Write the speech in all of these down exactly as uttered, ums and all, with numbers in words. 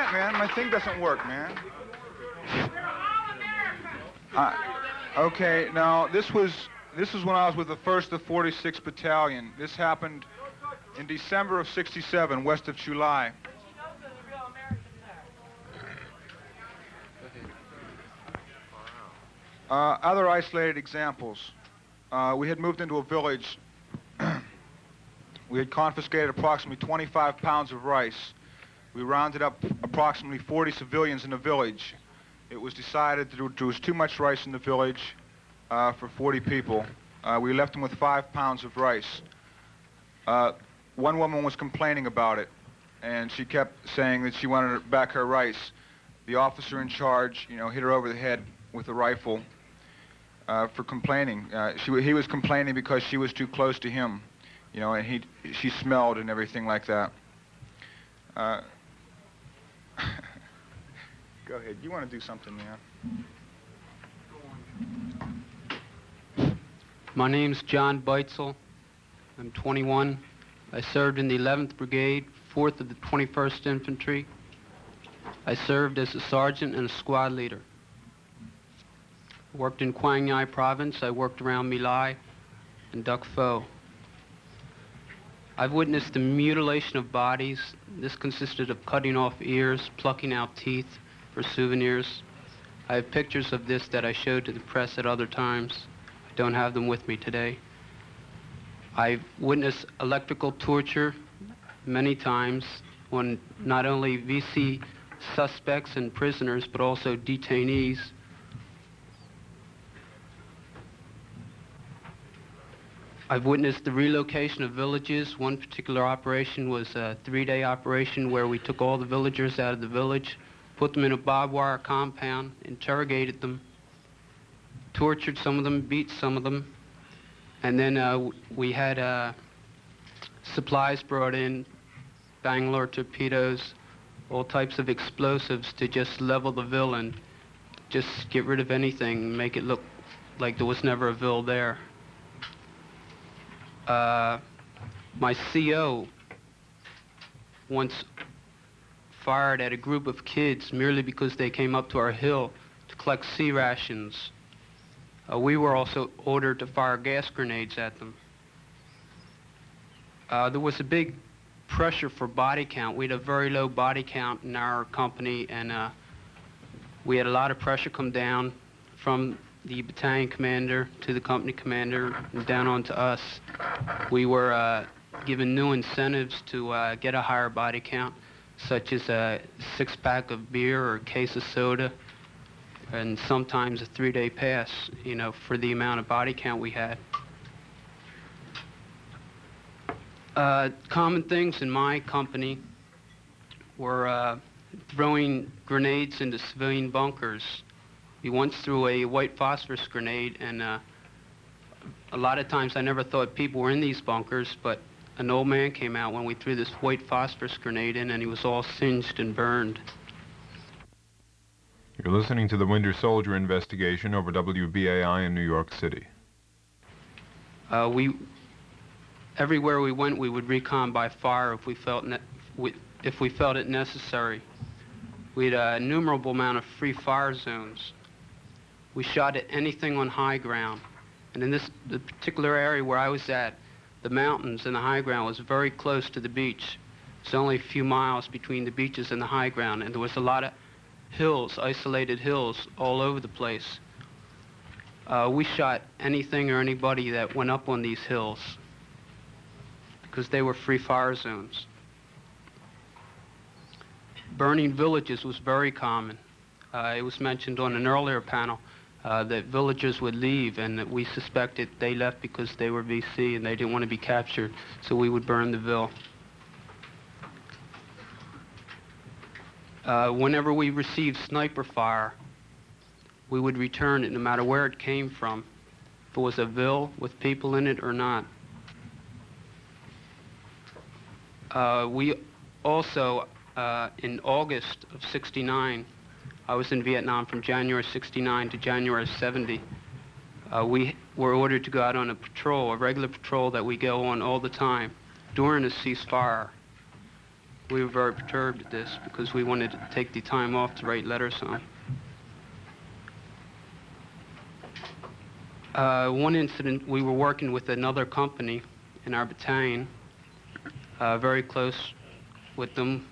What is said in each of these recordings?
can't, man. My thing doesn't work, man. Uh, okay, now this was this was when I was with the first of forty-sixth Battalion. This happened in December of sixty-seven, west of Chulai. Uh, other isolated examples. Uh, we had moved into a village. We had confiscated approximately twenty-five pounds of rice. We rounded up approximately forty civilians in the village. It was decided that there was too much rice in the village uh, for forty people. Uh, we left them with five pounds of rice. Uh, one woman was complaining about it, and she kept saying that she wanted back her rice. The officer in charge, you know, hit her over the head with a rifle uh, for complaining. Uh, she, he was complaining because she was too close to him, you know, and he, she smelled and everything like that. Uh, Go ahead. You want to do something, man? My name's John Beitzel. I'm twenty-one. I served in the eleventh Brigade, fourth of the twenty-first Infantry. I served as a sergeant and a squad leader. Worked in Quang Ngai Province. I worked around My Lai and Duc Pho. I've witnessed the mutilation of bodies. This consisted of cutting off ears, plucking out teeth for souvenirs. I have pictures of this that I showed to the press at other times. I don't have them with me today. I've witnessed electrical torture many times on not only V C suspects and prisoners, but also detainees. I've witnessed the relocation of villages. One particular operation was a three-day operation where we took all the villagers out of the village, put them in a barbed wire compound, interrogated them, tortured some of them, beat some of them, and then uh, we had uh, supplies brought in, Bangalore torpedoes, all types of explosives to just level the ville and just get rid of anything, make it look like there was never a ville there. Uh, my C O once fired at a group of kids merely because they came up to our hill to collect sea rations. Uh, we were also ordered to fire gas grenades at them. Uh, there was a big pressure for body count. We had a very low body count in our company, and uh, we had a lot of pressure come down from the battalion commander to the company commander and down on to us. We were uh, given new incentives to uh, get a higher body count, such as a six-pack of beer or a case of soda, and sometimes a three-day pass, you know, for the amount of body count we had. Uh, common things in my company were uh, throwing grenades into civilian bunkers. We once threw a white phosphorus grenade, and uh, a lot of times I never thought people were in these bunkers, but an old man came out when we threw this white phosphorus grenade in, and he was all singed and burned. You're listening to the Winter Soldier investigation over W B A I in New York City. Uh, we, everywhere we went, we would recon by fire if we felt ne we, if we felt it necessary. We had an innumerable amount of free fire zones. We shot at anything on high ground, and in this the particular area where I was at, the mountains and the high ground was very close to the beach. It's only a few miles between the beaches and the high ground, and there was a lot of hills, isolated hills, all over the place. Uh, we shot anything or anybody that went up on these hills because they were free fire zones. Burning villages was very common. Uh, it was mentioned on an earlier panel uh, that villagers would leave, and that we suspected they left because they were V C and they didn't want to be captured, so we would burn the ville. Uh, whenever we received sniper fire, we would return it no matter where it came from, if it was a ville with people in it or not. Uh, we also, uh, in August of sixty-nine, I was in Vietnam from January sixty-nine to January seventy. Uh, we were ordered to go out on a patrol, a regular patrol that we go on all the time during a ceasefire. We were very perturbed at this because we wanted to take the time off to write letters home. Uh, one incident, we were working with another company in our battalion, uh, very close with them.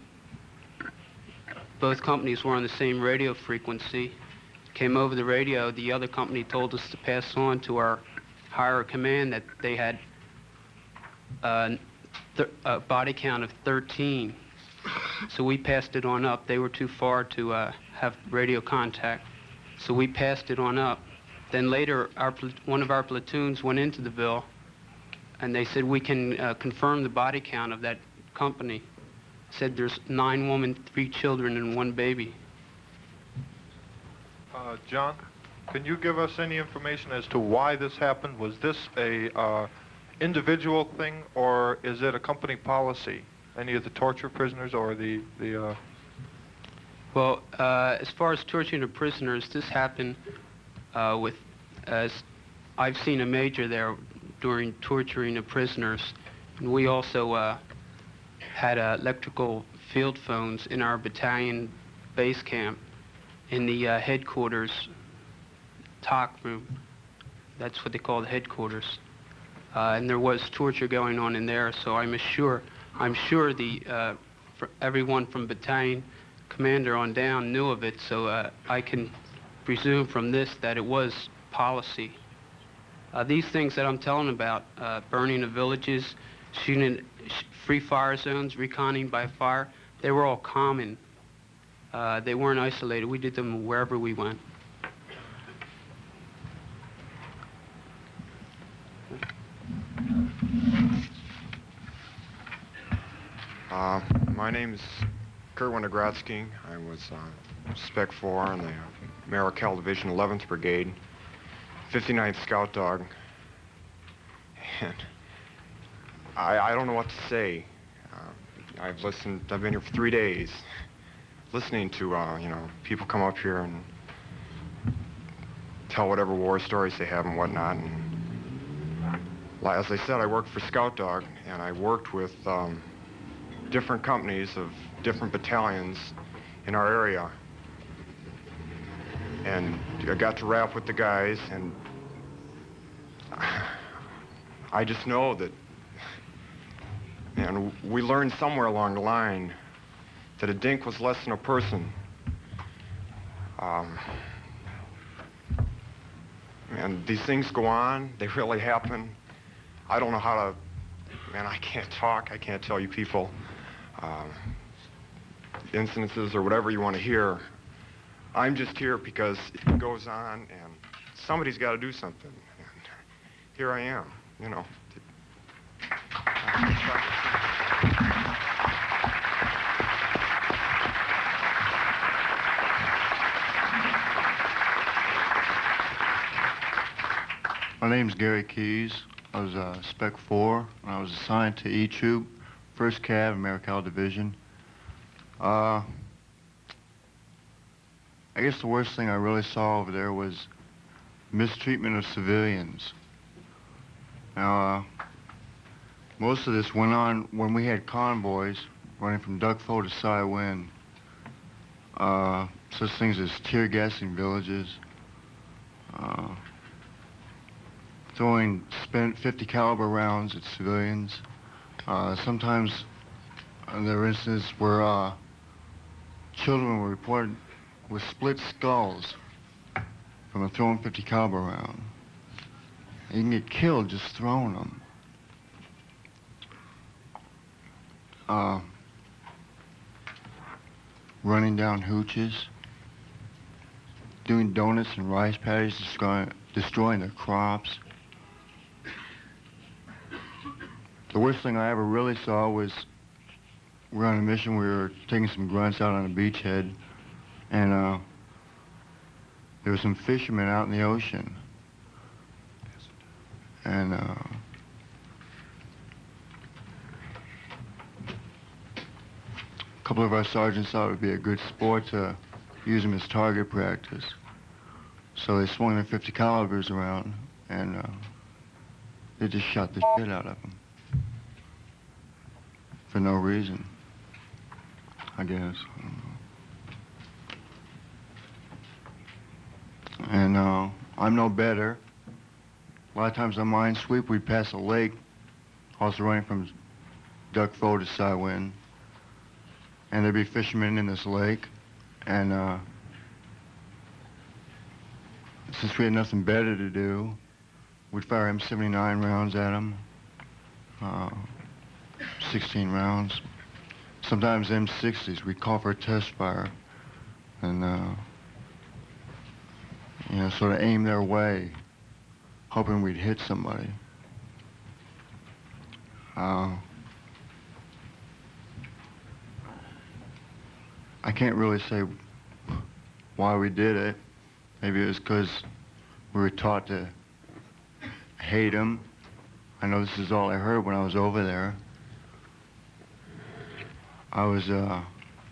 Both companies were on the same radio frequency. Came over the radio, the other company told us to pass on to our higher command that they had uh, th a body count of thirteen. So we passed it on up. They were too far to uh, have radio contact. So we passed it on up. Then later, our one of our platoons went into the Ville, and they said, we can uh, confirm the body count of that company. Said there's nine women, three children, and one baby. Uh, John, can you give us any information as to why this happened? Was this a uh, individual thing, or is it a company policy? Any of the torture prisoners or the... the uh... Well, uh, as far as torturing the prisoners, this happened uh, with, as I've seen a major there during torturing the prisoners. And we also uh, had uh, electrical field phones in our battalion base camp in the uh, headquarters talk room. That's what they call the headquarters. Uh, and there was torture going on in there, so I'm sure, I'm sure the, uh, for everyone from battalion commander on down knew of it, so uh, I can presume from this that it was policy. Uh, these things that I'm telling about, uh, burning of villages, shooting sh free fire zones, reconning by fire, they were all common. Uh, they weren't isolated. We did them wherever we went. Uh, my name is Kurt Winogradzki. I was uh, Spec four in the Marikel Division, eleventh Brigade, fifty-ninth Scout Dog. And I, I don't know what to say. Uh, I've listened, I've been here for three days, listening to, uh, you know, people come up here and tell whatever war stories they have and whatnot. And as I said, I worked for Scout Dog, and I worked with um, different companies of different battalions in our area. And I got to rap with the guys, and I just know that, and we learned somewhere along the line that a dink was less than a person. Um, and these things go on, they really happen. I don't know how to, man, I can't talk, I can't tell you people um, incidences or whatever you want to hear. I'm just here because it goes on and somebody's got to do something. And here I am, you know. My name's Gary Keys. I was uh, Spec four, and I was assigned to E Troop, first Cav, Marikel Division. Uh, I guess the worst thing I really saw over there was mistreatment of civilians. Now, uh, most of this went on when we had convoys running from Duck Foe to Cy Win. Uh, such things as tear gassing villages, uh, throwing spent fifty caliber rounds at civilians. Uh, sometimes uh, there were instances where uh, children were reported with split skulls from a thrown fifty caliber round. You can get killed just throwing them. Uh, running down hooches, doing donuts and rice patties, destroying, destroying their crops. The worst thing I ever really saw was we were on a mission, we were taking some grunts out on a beachhead, and uh, there were some fishermen out in the ocean. And uh, a couple of our sergeants thought it would be a good sport to use them as target practice. So they swung their fifty calibers around, and uh, they just shot the shit out of them for no reason. I guess. I don't know. And uh, I'm no better. A lot of times on mine sweep, we'd pass a lake, also running from Duck Foe to Sidewind. And there'd be fishermen in this lake. And uh, since we had nothing better to do, we'd fire M seventy-nine rounds at them, uh, sixteen rounds. Sometimes M sixties. We'd call for a test fire, and uh, you know, sort of aim their way, hoping we'd hit somebody. Uh, I can't really say why we did it. Maybe it was because we were taught to hate them. I know this is all I heard when I was over there. I was, uh,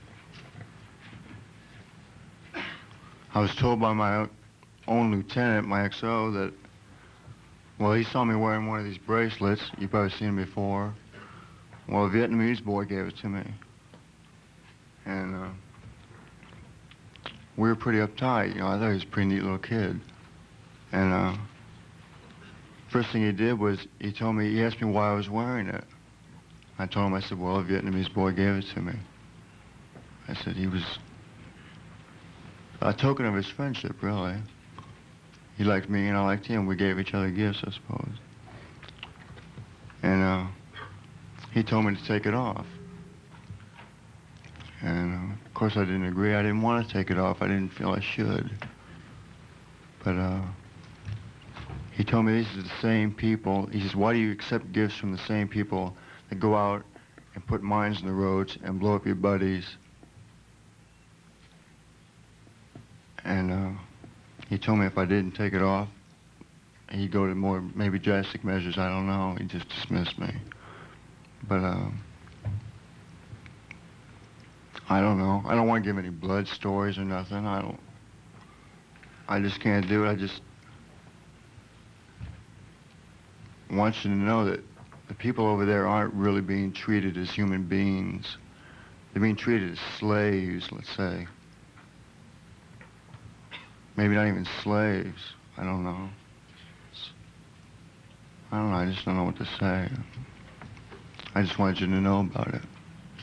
I was told by my own lieutenant, my X O, that, well, he saw me wearing one of these bracelets. You've probably seen them before. Well, a Vietnamese boy gave it to me. And, uh, we were pretty uptight, you know. I thought he was a pretty neat little kid. And, uh, first thing he did was he told me, he asked me why I was wearing it. I told him, I said, well, a Vietnamese boy gave it to me. I said he was a token of his friendship, really. He liked me and I liked him. We gave each other gifts, I suppose. And uh, he told me to take it off. And uh, of course I didn't agree. I didn't want to take it off. I didn't feel I should. But uh, he told me these are the same people. He says, why do you accept gifts from the same people that go out and put mines in the roads and blow up your buddies? And uh, he told me if I didn't take it off, he'd go to more, maybe drastic measures, I don't know. He just dismissed me. But uh, I don't know. I don't want to give any blood stories or nothing. I don't, I just can't do it. I just want you to know that the people over there aren't really being treated as human beings. They're being treated as slaves, let's say. Maybe not even slaves. I don't know. It's, I don't know. I just don't know what to say. I just wanted you to know about it.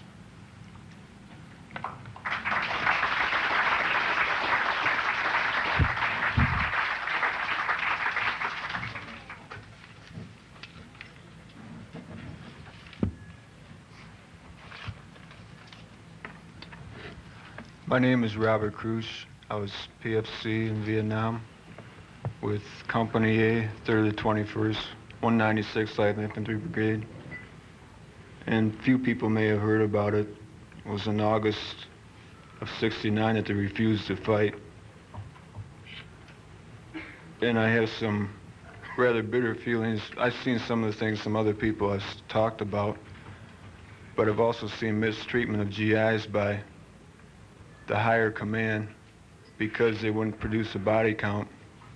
My name is Robert Cruz. I was P F C in Vietnam with Company A, third of the twenty-first, one ninety-sixth Light Infantry Brigade. And few people may have heard about it. It was in August of sixty-nine that they refused to fight. And I have some rather bitter feelings. I've seen some of the things some other people have talked about, but I've also seen mistreatment of G Is by the higher command because they wouldn't produce a body count.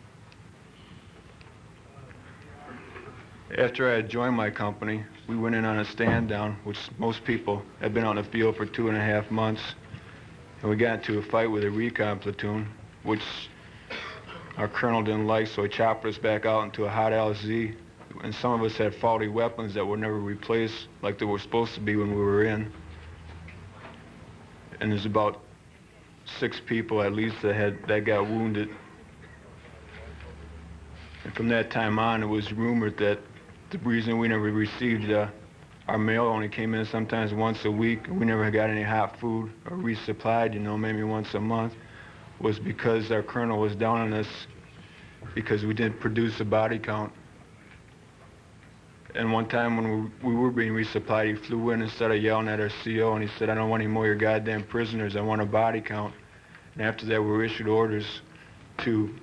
After I had joined my company, we went in on a stand down, which most people had been on the field for two and a half months, and we got into a fight with a recon platoon, which our colonel didn't like, so he chopped us back out into a hot L Z, and some of us had faulty weapons that were never replaced like they were supposed to be when we were in. And there's about six people at least that had that got wounded. And from that time on, it was rumored that the reason we never received uh, our mail only came in sometimes once a week, and we never got any hot food or resupplied, you know, maybe once a month, was because our colonel was down on us because we didn't produce a body count. And one time when we, we were being resupplied, he flew in and started yelling at our C O, and he said, I don't want any more of your goddamn prisoners, I want a body count. And after that, we were issued orders to,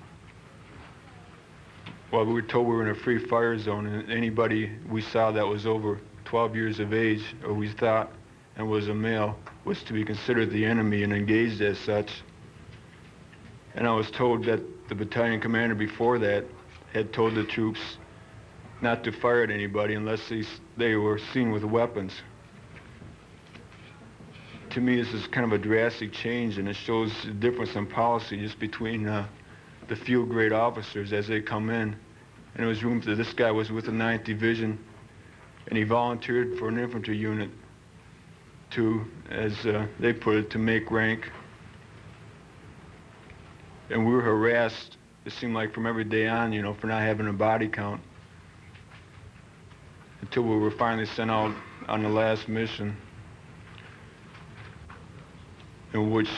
well, we were told we were in a free fire zone, and anybody we saw that was over twelve years of age, or we thought, and was a male, was to be considered the enemy and engaged as such. And I was told that the battalion commander before that had told the troops not to fire at anybody unless they, they were seen with weapons. to me, this is kind of a drastic change, and it shows the difference in policy just between uh, the field grade officers as they come in. And it was room that this guy was with the ninth Division, and he volunteered for an infantry unit to, as uh, they put it, to make rank. And we were harassed, it seemed like from every day on, you know, for not having a body count, until we were finally sent out on the last mission, in which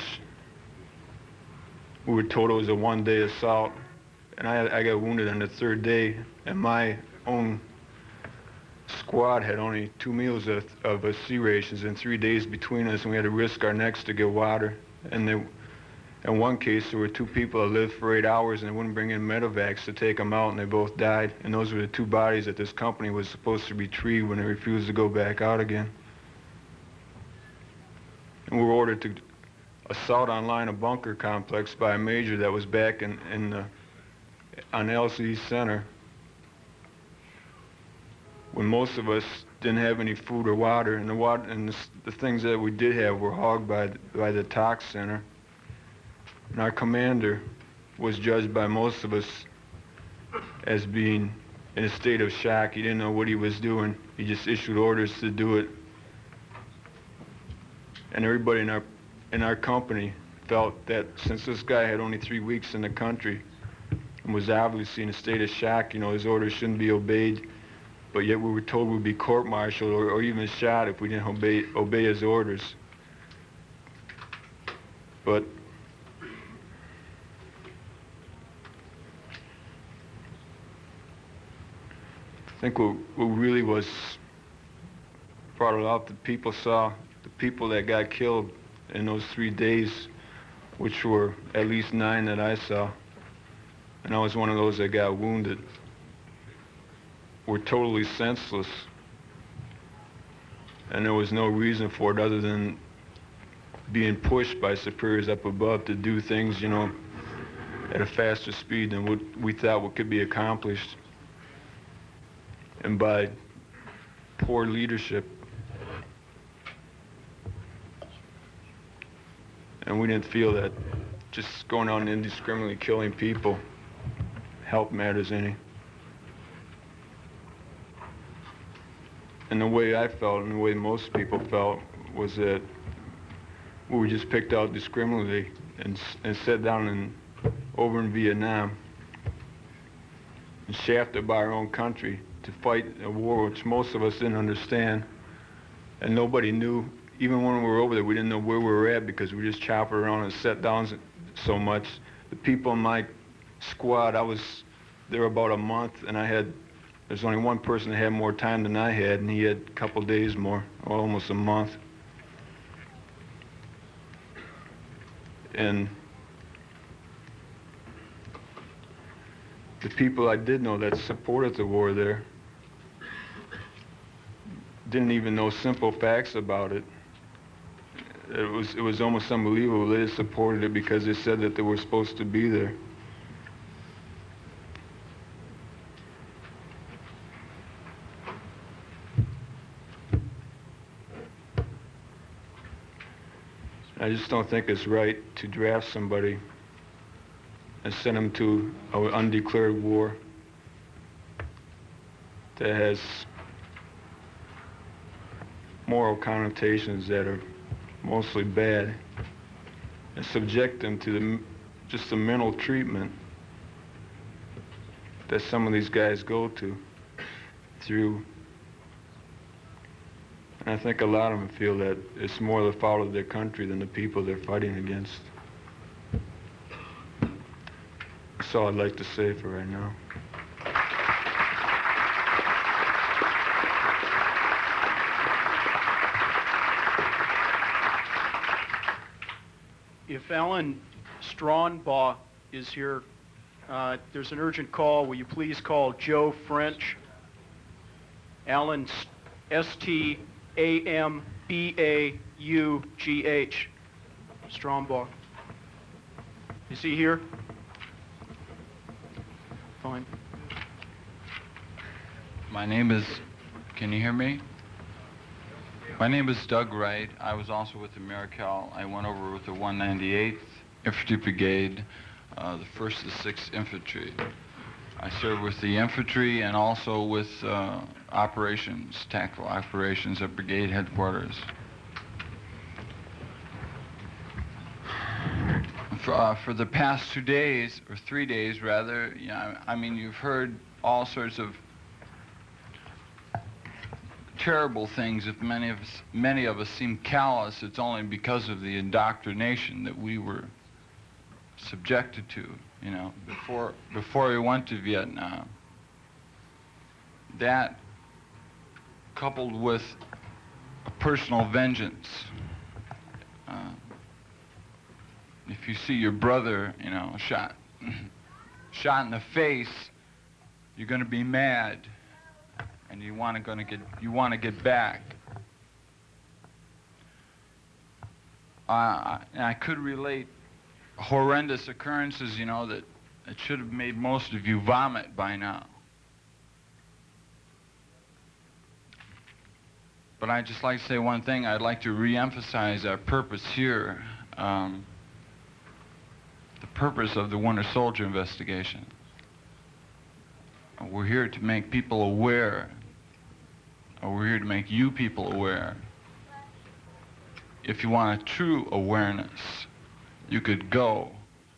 we were told it was a one-day assault. And I, I got wounded on the third day, and my own squad had only two meals of, of uh, sea rations and three days between us, and we had to risk our necks to get water. And they, in one case, there were two people that lived for eight hours, and they wouldn't bring in medevacs to take them out, and they both died. And those were the two bodies that this company was supposed to retrieve when they refused to go back out again. And we were ordered to assault online a bunker complex by a major that was back in, in the, on L C Center, when most of us didn't have any food or water, and the water and the, the things that we did have were hogged by by the Tox Center. And our commander was judged by most of us as being in a state of shock. He didn't know what he was doing. He just issued orders to do it. And everybody in our in our company felt that since this guy had only three weeks in the country and was obviously in a state of shock, you know, his orders shouldn't be obeyed. But yet we were told we'd be court-martialed or, or even shot if we didn't obey, obey his orders. But I think what, what really was brought it out that people saw, the people that got killed in those three days, which were at least nine that I saw, and I was one of those that got wounded, were totally senseless. And there was no reason for it other than being pushed by superiors up above to do things, you know, at a faster speed than what we thought what could be accomplished. And by poor leadership. And we didn't feel that just going out and indiscriminately killing people help matters any. And the way I felt and the way most people felt was that we were just picked out discriminately and, and set down in, over in Vietnam and shafted by our own country to fight a war which most of us didn't understand. And nobody knew, even when we were over there, we didn't know where we were at because we just chopped around and set down so much. The people in my squad, I was there about a month, and I had There's only one person that had more time than I had, and he had a couple days more, or almost a month. And the people I did know that supported the war there didn't even know simple facts about it. It was, it was almost unbelievable. They just supported it because they said that they were supposed to be there. I just don't think it's right to draft somebody and send them to an undeclared war that has moral connotations that are mostly bad, and subject them to the, just the mental treatment that some of these guys go to through. And I think a lot of them feel that it's more the fault of their country than the people they're fighting against. That's all I'd like to say for right now. If Alan Strawnbaugh is here, uh, there's an urgent call. Will you please call Joe French? Alan, S T A M B A U G H. Strawnbaugh. Is he here? Fine. My name is, can you hear me? My name is Doug Wright. I was also with the Marical. I went over with the one ninety-eighth Infantry Brigade, uh, the first to sixth Infantry. I served with the infantry and also with uh, operations, tactical operations at brigade headquarters. For, uh, for the past two days, or three days rather, you know, I mean, you've heard all sorts of terrible things. If many of us, many of us seem callous, it's only because of the indoctrination that we were subjected to, you know, before, before we went to Vietnam. That, coupled with a personal vengeance. Uh, if you see your brother, you know, shot, shot in the face, you're going to be mad, and you want to going to get, you want to get back. Uh, I, and I could relate horrendous occurrences, you know, that, that should have made most of you vomit by now. But I'd just like to say one thing. I'd like to re-emphasize our purpose here. Um, the purpose of the Winter Soldier investigation. We're here to make people aware. Or we're here to make you people aware. If you want a true awareness, you could go.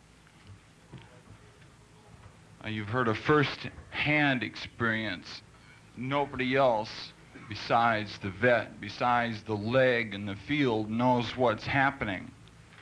Uh, you've heard a first-hand experience. Nobody else besides the vet, besides the leg in the field, knows what's happening.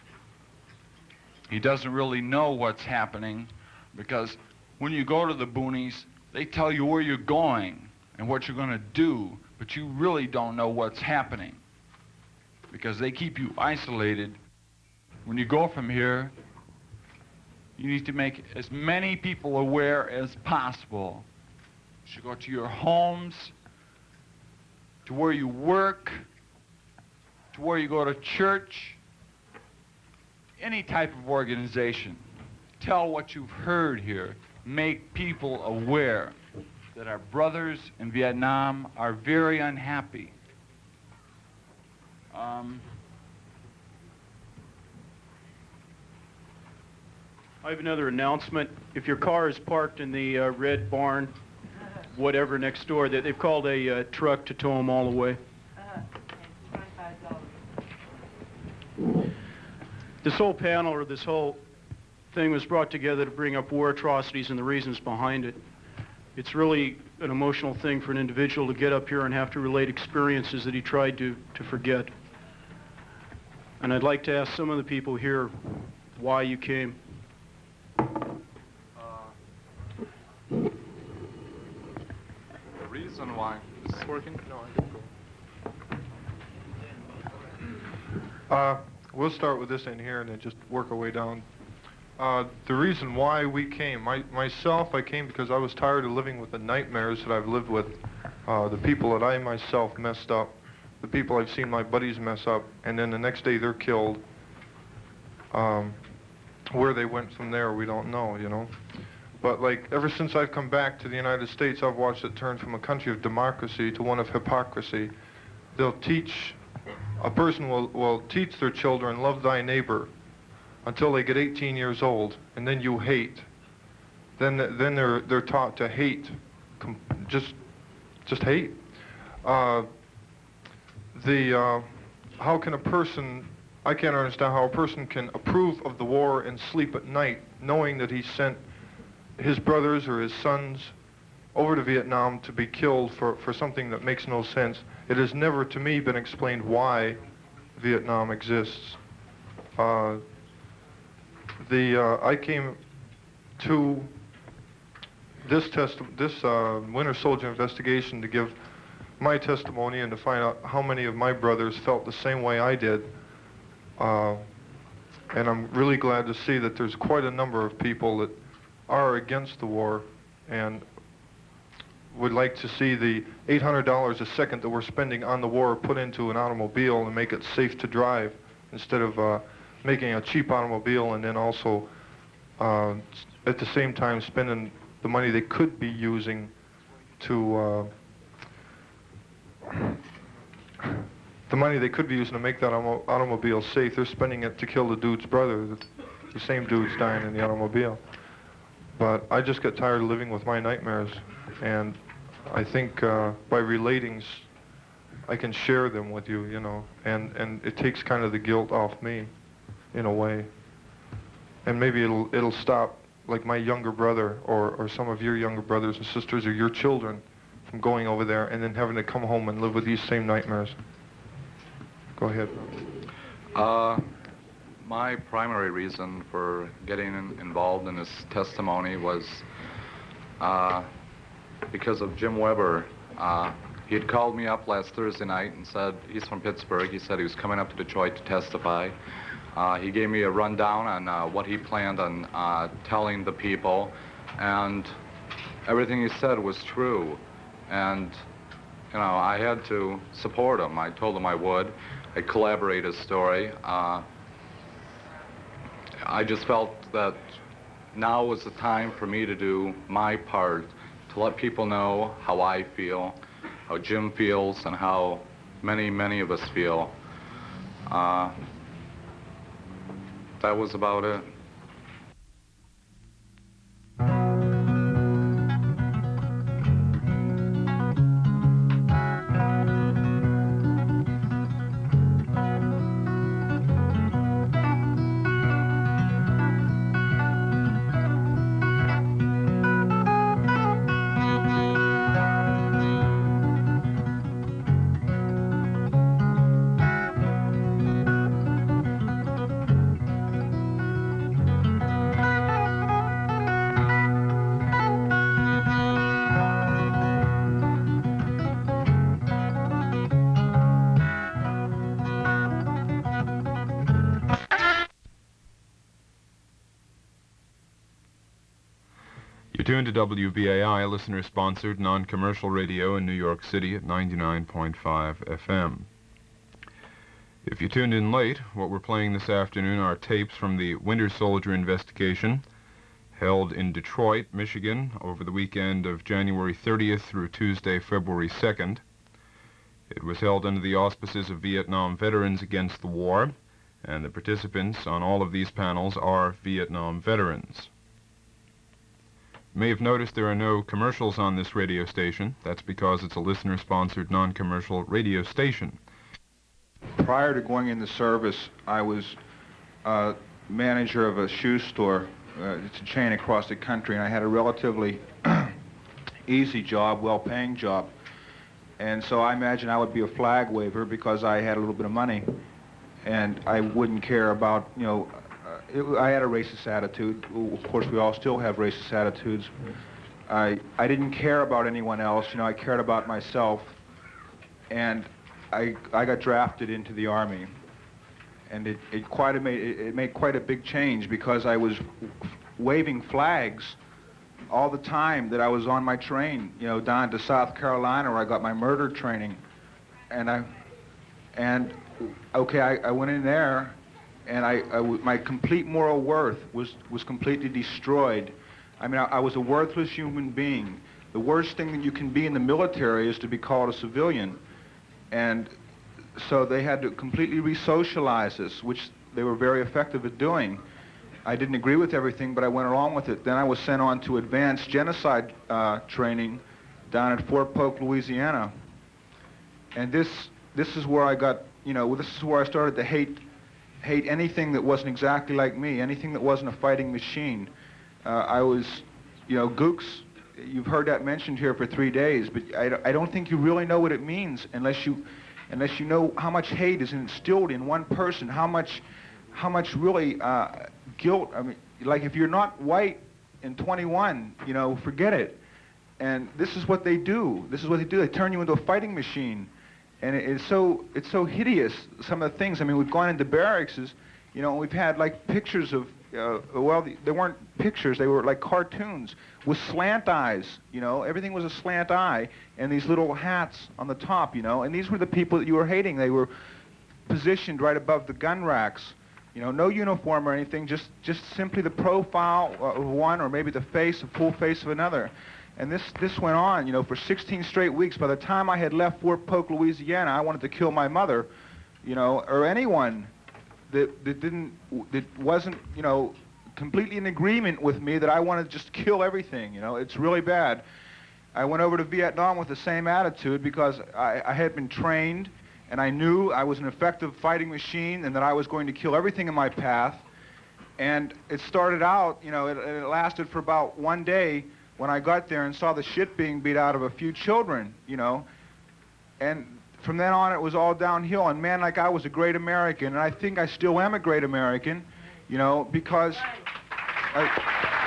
He doesn't really know what's happening because when you go to the boonies, they tell you where you're going and what you're going to do, but you really don't know what's happening because they keep you isolated. When you go from here, you need to make as many people aware as possible. You should go to your homes, to where you work, to where you go to church, any type of organization. Tell what you've heard here. Make people aware that our brothers in Vietnam are very unhappy. Um, I have another announcement. If your car is parked in the uh, red barn, whatever next door, they, they've called a uh, truck to tow them all the way. This whole panel, or this whole thing, was brought together to bring up war atrocities and the reasons behind it. It's really an emotional thing for an individual to get up here and have to relate experiences that he tried to, to forget. And I'd like to ask some of the people here why you came. The reason why. Is this working? No, I can go. Uh, we'll start with this in here and then just work our way down. Uh, the reason why we came, my, myself, I came because I was tired of living with the nightmares that I've lived with, uh, the people that I myself messed up, the people I've seen my buddies mess up, and then the next day they're killed. Um, where they went from there, we don't know, you know. But like, ever since I've come back to the United States, I've watched it turn from a country of democracy to one of hypocrisy. They'll teach, a person will, will teach their children, love thy neighbor, until they get eighteen years old, and then you hate. Then, then they're, they're taught to hate, com just, just hate. Uh, the, uh, how can a person, I can't understand how a person can approve of the war and sleep at night, knowing that he sent his brothers or his sons over to Vietnam to be killed for, for something that makes no sense. It has never, to me, been explained why Vietnam exists. Uh, the, uh, I came to this, test this uh, Winter Soldier investigation to give my testimony and to find out how many of my brothers felt the same way I did. Uh, and I'm really glad to see that there's quite a number of people that are against the war and would like to see the eight hundred dollars a second that we're spending on the war put into an automobile and make it safe to drive instead of uh, making a cheap automobile and then also uh, at the same time spending the money they could be using to uh, the money they could be using to make that auto automobile safe, they're spending it to kill the dude's brother. The, the same dude's dying in the automobile. But I just got tired of living with my nightmares, and I think uh, by relating, I can share them with you, you know, and, and it takes kind of the guilt off me, in a way. And maybe it'll, it'll stop, like my younger brother, or, or some of your younger brothers and sisters, or your children, from going over there and then having to come home and live with these same nightmares. Go ahead. Uh, my primary reason for getting in, involved in this testimony was uh, because of Jim Weber. Uh, he had called me up last Thursday night and said, he's from Pittsburgh, he said he was coming up to Detroit to testify. Uh, he gave me a rundown on uh, what he planned on uh, telling the people, and everything he said was true. And, you know, I had to support him. I told him I would. I'd collaborate his story. Uh, I just felt that now was the time for me to do my part, to let people know how I feel, how Jim feels, and how many, many of us feel. Uh, that was about it. Tuned to W B A I, listener-sponsored, non-commercial radio in New York City at ninety-nine point five F M. If you tuned in late, what we're playing this afternoon are tapes from the Winter Soldier investigation held in Detroit, Michigan, over the weekend of January thirtieth through Tuesday, February second. It was held under the auspices of Vietnam Veterans Against the War, and the participants on all of these panels are Vietnam veterans. You may have noticed there are no commercials on this radio station. That's because it's a listener-sponsored, non-commercial radio station. Prior to going into service, I was uh, manager of a shoe store. Uh, it's a chain across the country, and I had a relatively easy job, well-paying job. And so I imagine I would be a flag waver because I had a little bit of money, and I wouldn't care about, you know, It, I had a racist attitude. Of course, we all still have racist attitudes. I I didn't care about anyone else. You know, I cared about myself. And I I got drafted into the Army, and it it quite a made it, it made quite a big change because I was waving flags all the time that I was on my train. You know, down to South Carolina where I got my murder training, and I and okay, I, I went in there. And I, I w my complete moral worth was, was completely destroyed. I mean, I, I was a worthless human being. The worst thing that you can be in the military is to be called a civilian. And so they had to completely re-socialize us, which they were very effective at doing. I didn't agree with everything, but I went along with it. Then I was sent on to advanced genocide uh, training down at Fort Polk, Louisiana. And this, this is where I got, you know, this is where I started to hate hate anything that wasn't exactly like me, anything that wasn't a fighting machine. Uh, I was, you know, Gooks, you've heard that mentioned here for three days, but I, I don't think you really know what it means unless you, unless you know how much hate is instilled in one person, how much, how much really uh, guilt. I mean, like if you're not white in twenty-one, you know, forget it. And this is what they do. This is what they do. They turn you into a fighting machine. And it, it's so it's so hideous, some of the things. I mean, we've gone into barracks, you know, we've had like pictures of, uh, well, the, they weren't pictures, they were like cartoons with slant eyes, you know, everything was a slant eye, and these little hats on the top, you know, and these were the people that you were hating. They were positioned right above the gun racks, you know, no uniform or anything, just, just simply the profile of one or maybe the face, the full face of another. And this, this went on, you know, for sixteen straight weeks. By the time I had left Fort Polk, Louisiana, I wanted to kill my mother, you know, or anyone that, that didn't, that wasn't, you know, completely in agreement with me, that I wanted to just kill everything, you know. It's really bad. I went over to Vietnam with the same attitude because I, I had been trained and I knew I was an effective fighting machine and that I was going to kill everything in my path. And it started out, you know, it, it lasted for about one day when I got there and saw the shit being beat out of a few children, you know. And from then on, it was all downhill. And man, like I was a great American, and I think I still am a great American, you know, because I,